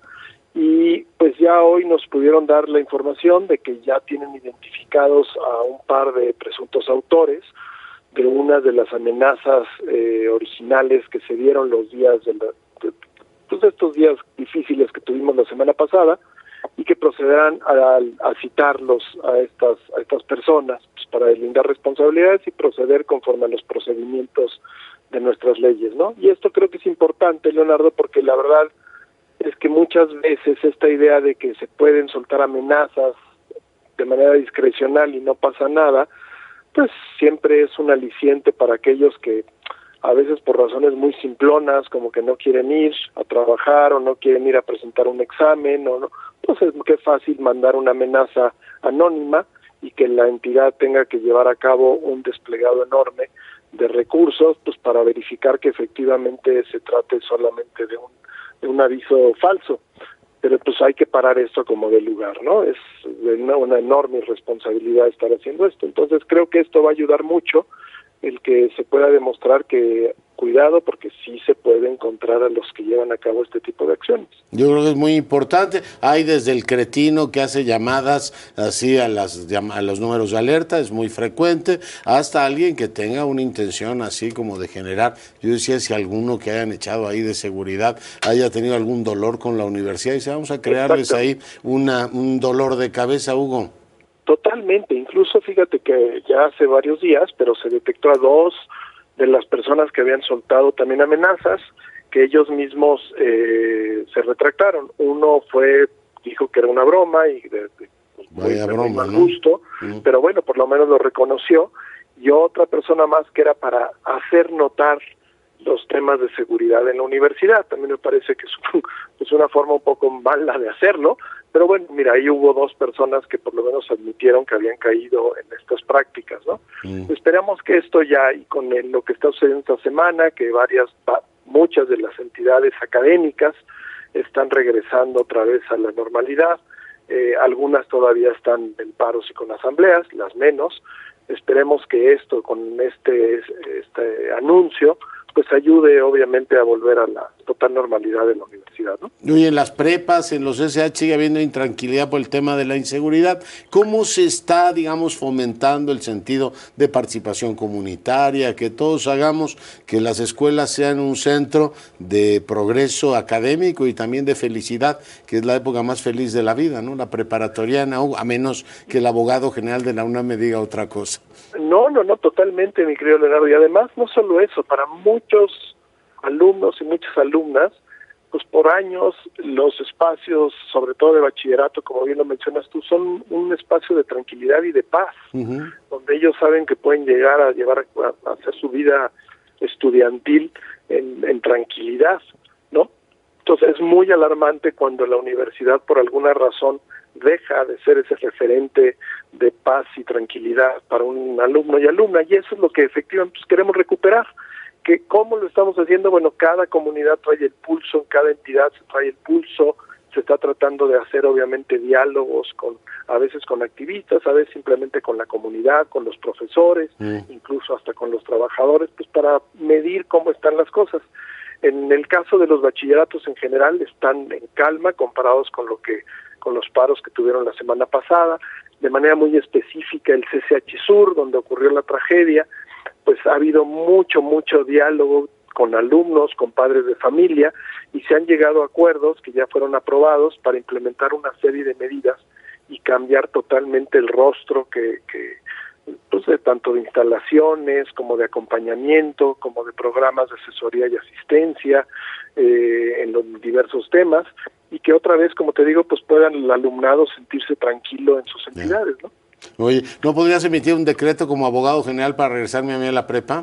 [SPEAKER 15] Y pues ya hoy nos pudieron dar la información de que ya tienen identificados a un par de presuntos autores de una de las amenazas eh, originales que se dieron los días de, la, de pues estos días difíciles que tuvimos la semana pasada, y que procederán a, a citarlos a estas a estas personas pues, para deslindar responsabilidades y proceder conforme a los procedimientos de nuestras leyes, ¿no? Y esto creo que es importante, Leonardo, porque la verdad es que muchas veces esta idea de que se pueden soltar amenazas de manera discrecional y no pasa nada, pues siempre es un aliciente para aquellos que a veces por razones muy simplonas, como que no quieren ir a trabajar o no quieren ir a presentar un examen, o no, pues es que fácil mandar una amenaza anónima y que la entidad tenga que llevar a cabo un desplegado enorme de recursos pues para verificar que efectivamente se trate solamente de un de un aviso falso, pero pues hay que parar esto como de lugar, ¿no? Es una, una enorme irresponsabilidad estar haciendo esto. Entonces creo que esto va a ayudar mucho el que se pueda demostrar que cuidado, porque sí se puede encontrar a los que llevan a cabo este tipo de acciones.
[SPEAKER 3] Yo creo que es muy importante. Hay desde el cretino que hace llamadas así a las a los números de alerta, es muy frecuente, hasta alguien que tenga una intención así como de generar. Yo decía, si alguno que hayan echado ahí de seguridad haya tenido algún dolor con la universidad, y dice, vamos a crearles ahí una un dolor de cabeza, Hugo.
[SPEAKER 15] Totalmente, incluso fíjate que ya hace varios días, pero se detectó a dos de las personas que habían soltado también amenazas, que ellos mismos eh, se retractaron. Uno fue, dijo que era una broma y de, de pues,
[SPEAKER 3] Vaya
[SPEAKER 15] muy,
[SPEAKER 3] broma,
[SPEAKER 15] muy
[SPEAKER 3] ¿no?
[SPEAKER 15] gusto,
[SPEAKER 3] Mm.
[SPEAKER 15] pero bueno, por lo menos lo reconoció. Y otra persona más que era para hacer notar los temas de seguridad en la universidad. También me parece que es, un, es una forma un poco mala de hacerlo, pero bueno, mira, ahí hubo dos personas que por lo menos admitieron que habían caído en estas prácticas, ¿no? Mm. Esperamos que esto ya, y con el, lo que está sucediendo esta semana, que varias, muchas de las entidades académicas están regresando otra vez a la normalidad, eh, algunas todavía están en paros y con asambleas, las menos. Esperemos que esto, con este, este anuncio, pues ayude obviamente a volver a la total normalidad de la universidad, ¿no?
[SPEAKER 3] Y en las prepas, en los S H sigue habiendo intranquilidad por el tema de la inseguridad. ¿Cómo se está, digamos, fomentando el sentido de participación comunitaria, que todos hagamos que las escuelas sean un centro de progreso académico y también de felicidad, que es la época más feliz de la vida, ¿no? La preparatoriana, a menos que el abogado general de la UNAM me diga otra cosa.
[SPEAKER 15] No, no, no, totalmente, mi querido Leonardo. Y además, no solo eso, para muchos alumnos y muchas alumnas, pues por años los espacios, sobre todo de bachillerato, como bien lo mencionas tú, son un espacio de tranquilidad y de paz, uh-huh. donde ellos saben que pueden llegar a llevar a, a hacer su vida estudiantil en, en tranquilidad, ¿no? Entonces es muy alarmante cuando la universidad, por alguna razón, deja de ser ese referente de paz y tranquilidad para un alumno y alumna, y eso es lo que efectivamente pues, queremos recuperar. Que ¿Cómo lo estamos haciendo? Bueno, cada comunidad trae el pulso, en cada entidad se trae el pulso, se está tratando de hacer obviamente diálogos con, a veces con activistas, a veces simplemente con la comunidad, con los profesores, mm. incluso hasta con los trabajadores, pues para medir cómo están las cosas. En el caso de los bachilleratos en general están en calma comparados con lo que con los paros que tuvieron la semana pasada. De manera muy específica el C C H Sur, donde ocurrió la tragedia, pues ha habido mucho, mucho diálogo con alumnos, con padres de familia, y se han llegado a acuerdos que ya fueron aprobados para implementar una serie de medidas y cambiar totalmente el rostro que, que pues de tanto de instalaciones, como de acompañamiento, como de programas de asesoría y asistencia eh, en los diversos temas, y que otra vez, como te digo, pues puedan el alumnado sentirse tranquilo en sus entidades, ¿no?
[SPEAKER 3] Oye, ¿no podrías emitir un decreto como abogado general para regresarme a mí a la prepa?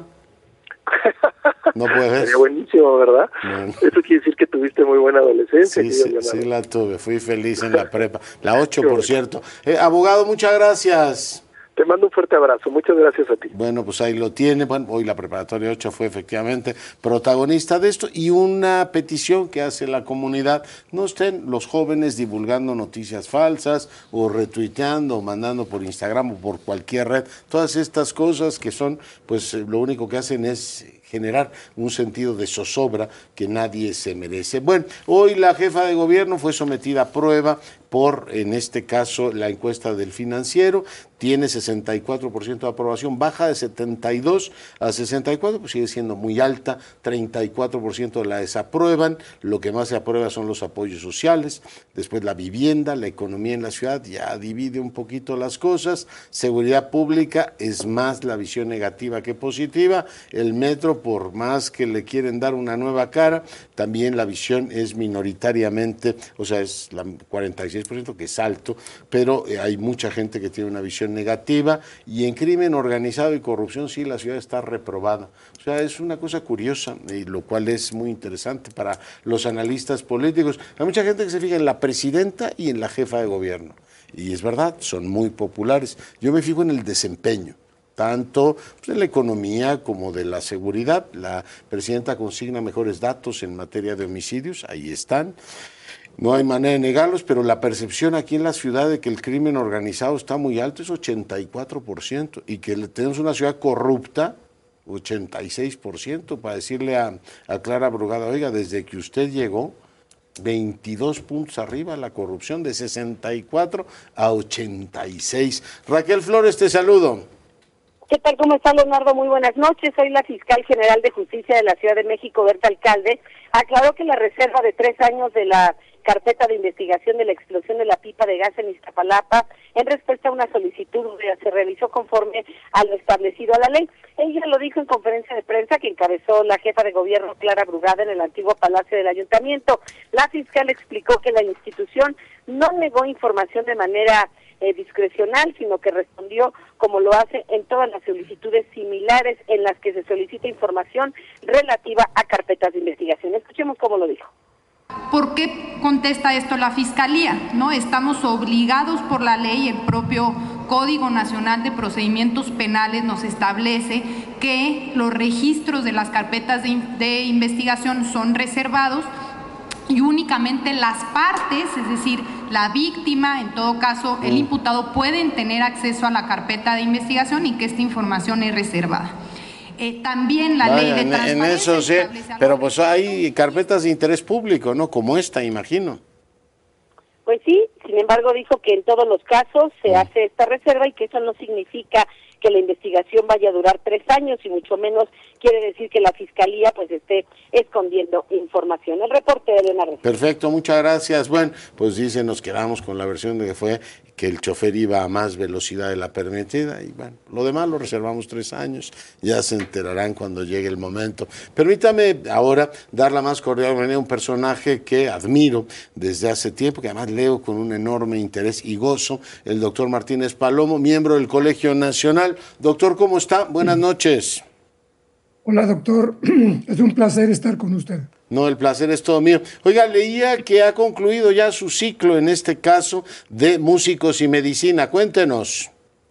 [SPEAKER 3] No puedes.
[SPEAKER 15] Sería buenísimo, ¿verdad?
[SPEAKER 3] Bueno.
[SPEAKER 15] Eso quiere decir que tuviste muy buena adolescencia.
[SPEAKER 3] Sí, sí, sí la tuve, fui feliz en la prepa. La ocho, por cierto. Eh, abogado, muchas gracias.
[SPEAKER 15] Te mando un fuerte abrazo, muchas gracias a ti.
[SPEAKER 3] Bueno, pues ahí lo tiene. Bueno, hoy la preparatoria ocho fue efectivamente protagonista de esto, y una petición que hace la comunidad: no estén los jóvenes divulgando noticias falsas o retuiteando o mandando por Instagram o por cualquier red. Todas estas cosas que son, pues lo único que hacen es generar un sentido de zozobra que nadie se merece. Bueno, hoy la jefa de gobierno fue sometida a prueba por, en este caso, la encuesta del Financiero. Tiene sesenta y cuatro por ciento de aprobación, baja de setenta y dos a sesenta y cuatro, pues sigue siendo muy alta. Treinta y cuatro por ciento la desaprueban. Lo que más se aprueba son los apoyos sociales, después la vivienda, la economía en la ciudad, ya divide un poquito las cosas. Seguridad pública es más la visión negativa que positiva. El metro, por más que le quieren dar una nueva cara, también la visión es minoritariamente, o sea, es la cuarenta y seis por ciento, que es alto, pero hay mucha gente que tiene una visión negativa. Y en crimen organizado y corrupción, sí, la ciudad está reprobada. O sea, es una cosa curiosa, y lo cual es muy interesante para los analistas políticos. Hay mucha gente que se fija en la presidenta y en la jefa de gobierno, y es verdad, son muy populares. Yo me fijo en el desempeño, tanto pues, de la economía como de la seguridad. La presidenta consigna mejores datos en materia de homicidios, ahí están. No hay manera de negarlos, pero la percepción aquí en la ciudad de que el crimen organizado está muy alto es ochenta y cuatro por ciento, y que tenemos una ciudad corrupta, ochenta y seis por ciento, para decirle a, a Clara Brugada: oiga, desde que usted llegó, veintidós puntos arriba la corrupción, de sesenta y cuatro a ochenta y seis. Raquel Flores, te saludo.
[SPEAKER 16] ¿Qué tal? ¿Cómo está, Leonardo? Muy buenas noches. Soy la fiscal general de Justicia de la Ciudad de México, Berta Alcalde. Aclaró que la reserva de tres años de la carpeta de investigación de la explosión de la pipa de gas en Iztapalapa, en respuesta a una solicitud, se realizó conforme a lo establecido a la ley. Ella lo dijo en conferencia de prensa que encabezó la jefa de gobierno, Clara Brugada, en el antiguo Palacio del Ayuntamiento. La fiscal explicó que la institución no negó información de manera eh, discrecional, sino que respondió como lo hace en todas las solicitudes similares en las que se solicita información relativa a carpetas de investigación. Escuchemos cómo lo dijo.
[SPEAKER 17] ¿Por qué contesta esto la Fiscalía? ¿No? Estamos obligados por la ley, el propio Código Nacional de Procedimientos Penales nos establece que los registros de las carpetas de, de investigación son reservados y únicamente las partes, es decir, la víctima, en todo caso el imputado, pueden tener acceso a la carpeta de investigación y que esta información es reservada. Eh, también la
[SPEAKER 3] Vaya,
[SPEAKER 17] ley de
[SPEAKER 3] en,
[SPEAKER 17] transparencia.
[SPEAKER 3] en eso sí, pero pues hay carpetas de interés público, ¿no? Como esta, imagino.
[SPEAKER 16] Pues sí, sin embargo dijo que en todos los casos se
[SPEAKER 3] Mm.
[SPEAKER 16] hace esta reserva y que eso no significa que la investigación vaya a durar tres años y mucho menos quiere decir que la Fiscalía pues esté escondiendo información. El reporte de Elena Reyes.
[SPEAKER 3] Perfecto, muchas gracias. Bueno, pues dice, nos quedamos con la versión de que fue que el chofer iba a más velocidad de la permitida y bueno, lo demás lo reservamos tres años, ya se enterarán cuando llegue el momento. Permítame ahora dar la más cordial bienvenida a un personaje que admiro desde hace tiempo, que además leo con un enorme interés y gozo, el doctor Martínez Palomo, miembro del Colegio Nacional. Doctor, ¿cómo está? Buenas noches.
[SPEAKER 18] Hola, doctor. Es un placer estar con usted.
[SPEAKER 3] No, el placer es todo mío. Oiga, leía que ha concluido ya su ciclo, en este caso, de músicos y medicina. Cuéntenos.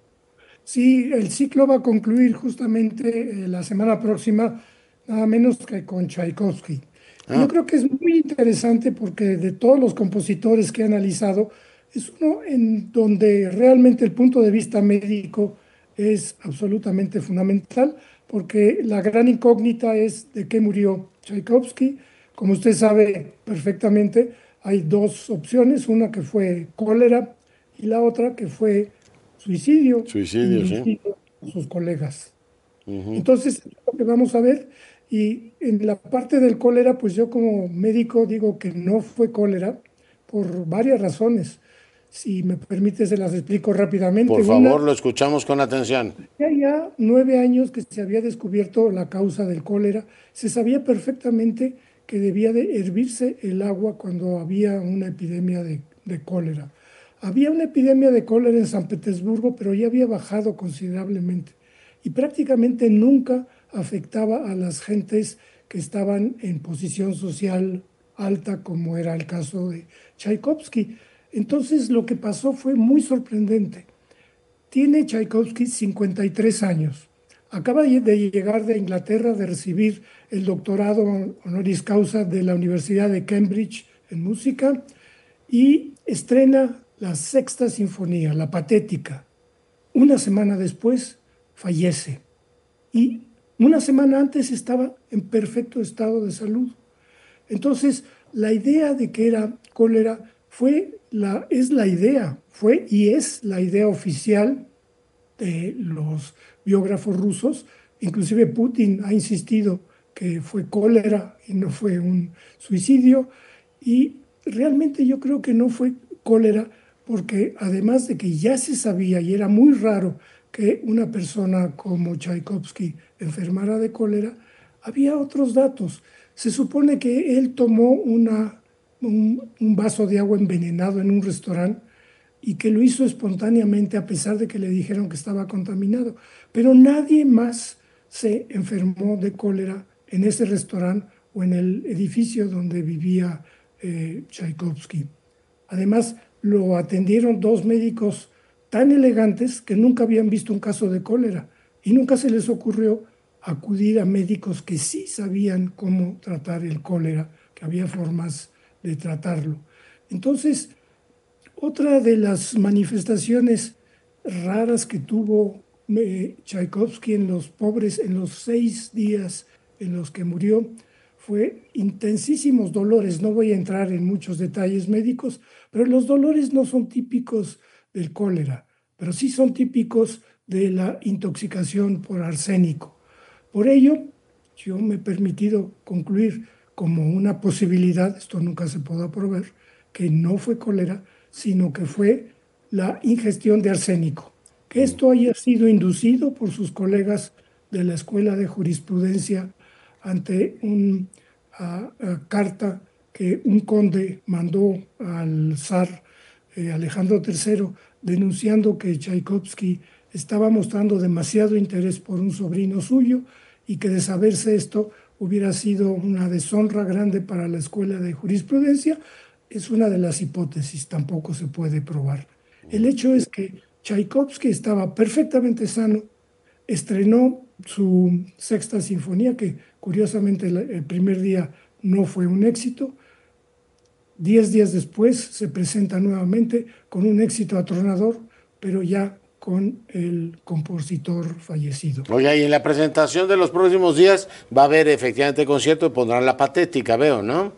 [SPEAKER 18] Sí, el ciclo va a concluir justamente eh, la semana próxima, nada menos que con Tchaikovsky.
[SPEAKER 3] Ah.
[SPEAKER 18] Yo creo que es muy interesante porque de todos los compositores que he analizado, es uno en donde realmente el punto de vista médico es absolutamente fundamental, porque la gran incógnita es de qué murió Tchaikovsky. Como usted sabe perfectamente, hay dos opciones, una que fue cólera y la otra que fue suicidio.
[SPEAKER 3] Suicidio, sí.
[SPEAKER 18] Con sus colegas.
[SPEAKER 3] Uh-huh.
[SPEAKER 18] Entonces, es lo que vamos a ver. Y en la parte del cólera, pues yo como médico digo que no fue cólera por varias razones. Si me permite, se las explico rápidamente.
[SPEAKER 3] Por favor,
[SPEAKER 18] Una,
[SPEAKER 3] lo escuchamos con atención.
[SPEAKER 18] ya, ya nueve años que se había descubierto la causa del cólera, se sabía perfectamente que debía de hervirse el agua cuando había una epidemia de, de cólera. Había una epidemia de cólera en San Petersburgo, pero ya había bajado considerablemente y prácticamente nunca afectaba a las gentes que estaban en posición social alta, como era el caso de Tchaikovsky. Entonces lo que pasó fue muy sorprendente. Tiene Tchaikovsky cincuenta y tres años. Acaba de llegar de Inglaterra de recibir el doctorado honoris causa de la Universidad de Cambridge en música y estrena la Sexta Sinfonía, la Patética. Una semana después fallece y una semana antes estaba en perfecto estado de salud. Entonces la idea de que era cólera fue la, es la idea, fue y es la idea oficial de los biógrafos rusos. Inclusive Putin ha insistido que fue cólera y no fue un suicidio. Y realmente yo creo que no fue cólera porque además de que ya se sabía y era muy raro que una persona como Tchaikovsky enfermara de cólera, había otros datos. Se supone que él tomó una, un, un vaso de agua envenenado en un restaurante y que lo hizo espontáneamente a pesar de que le dijeron que estaba contaminado. Pero nadie más se enfermó de cólera en ese restaurante o en el edificio donde vivía eh, Tchaikovsky. Además, lo atendieron dos médicos tan elegantes que nunca habían visto un caso de cólera y nunca se les ocurrió acudir a médicos que sí sabían cómo tratar el cólera, que había formas de tratarlo. Entonces, otra de las manifestaciones raras que tuvo eh, Tchaikovsky en los pobres, en los seis días en los que murió, fue intensísimos dolores. No voy a entrar en muchos detalles médicos, pero los dolores no son típicos del cólera, pero sí son típicos de la intoxicación por arsénico. Por ello, yo me he permitido concluir como una posibilidad, esto nunca se pudo probar, que no fue cólera, sino que fue la ingestión de arsénico. Que esto haya sido inducido por sus colegas de la Escuela de Jurisprudencia ante una carta que un conde mandó al zar eh, Alejandro tercero, denunciando que Tchaikovsky estaba mostrando demasiado interés por un sobrino suyo y que de saberse esto hubiera sido una deshonra grande para la Escuela de Jurisprudencia. Es una de las hipótesis, tampoco se puede probar. El hecho es que Tchaikovsky estaba perfectamente sano, estrenó su Sexta Sinfonía, que curiosamente el primer día no fue un éxito. Diez días después se presenta nuevamente con un éxito atronador, pero ya con el compositor fallecido.
[SPEAKER 3] Oiga, y en la presentación de los próximos días va a haber efectivamente concierto y pondrán la Patética, veo, ¿no?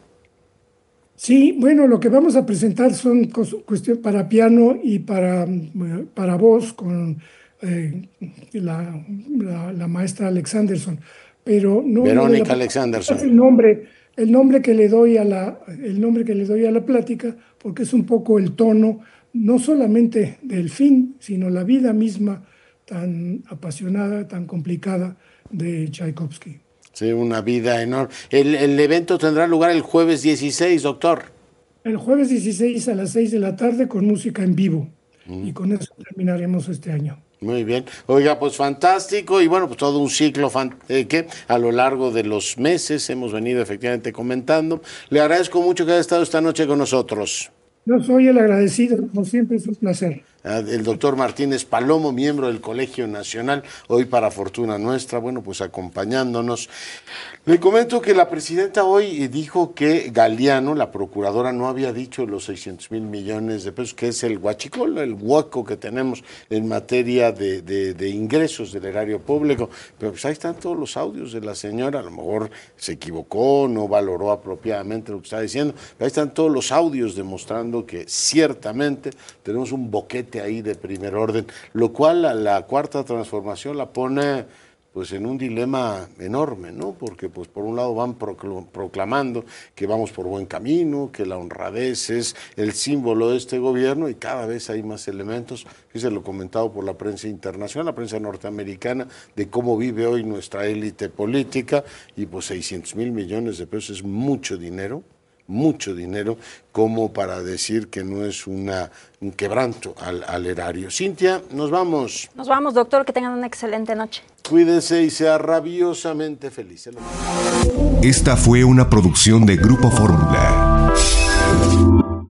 [SPEAKER 18] Sí, bueno, lo que vamos a presentar son cuestiones para piano y para, para voz con eh, la, la, la maestra Alexanderson, pero no
[SPEAKER 3] Verónica
[SPEAKER 18] no la,
[SPEAKER 3] Alexanderson.
[SPEAKER 18] El nombre, el nombre que le doy a la, el nombre que le doy a la plática, porque es un poco el tono no solamente del fin, sino la vida misma tan apasionada, tan complicada de Tchaikovsky.
[SPEAKER 3] Sí, una vida enorme. El, el evento tendrá lugar el jueves dieciséis, doctor.
[SPEAKER 18] El jueves dieciséis a las seis de la tarde con música en vivo. Mm. Y con eso terminaremos este año.
[SPEAKER 3] Muy bien. Oiga, pues fantástico. Y bueno, pues todo un ciclo eh, que a lo largo de los meses hemos venido efectivamente comentando. Le agradezco mucho que haya estado esta noche con nosotros.
[SPEAKER 18] Yo soy el agradecido, como siempre es un placer.
[SPEAKER 3] El doctor Martínez Palomo, miembro del Colegio Nacional, hoy para fortuna nuestra, bueno, pues acompañándonos. Le comento que la presidenta hoy dijo que Galeano, la procuradora, no había dicho los seiscientos mil millones de pesos, que es el huachicol, el hueco que tenemos en materia de, de, de ingresos del erario público. Pero pues ahí están todos los audios de la señora, a lo mejor se equivocó, no valoró apropiadamente lo que está diciendo, pero ahí están todos los audios demostrando que ciertamente tenemos un boquete ahí de primer orden, lo cual a la cuarta transformación la pone pues en un dilema enorme, ¿no? Porque pues por un lado van proclamando que vamos por buen camino, que la honradez es el símbolo de este gobierno y cada vez hay más elementos, fíjese lo comentado por la prensa internacional, la prensa norteamericana, de cómo vive hoy nuestra élite política y pues seiscientos mil millones de pesos es mucho dinero, mucho dinero como para decir que no es una, un quebranto al, al erario. Cintia, nos vamos.
[SPEAKER 6] Nos vamos, doctor, que tengan una excelente noche.
[SPEAKER 3] Cuídese y sea rabiosamente feliz.
[SPEAKER 2] Esta fue una producción de Grupo Fórmula.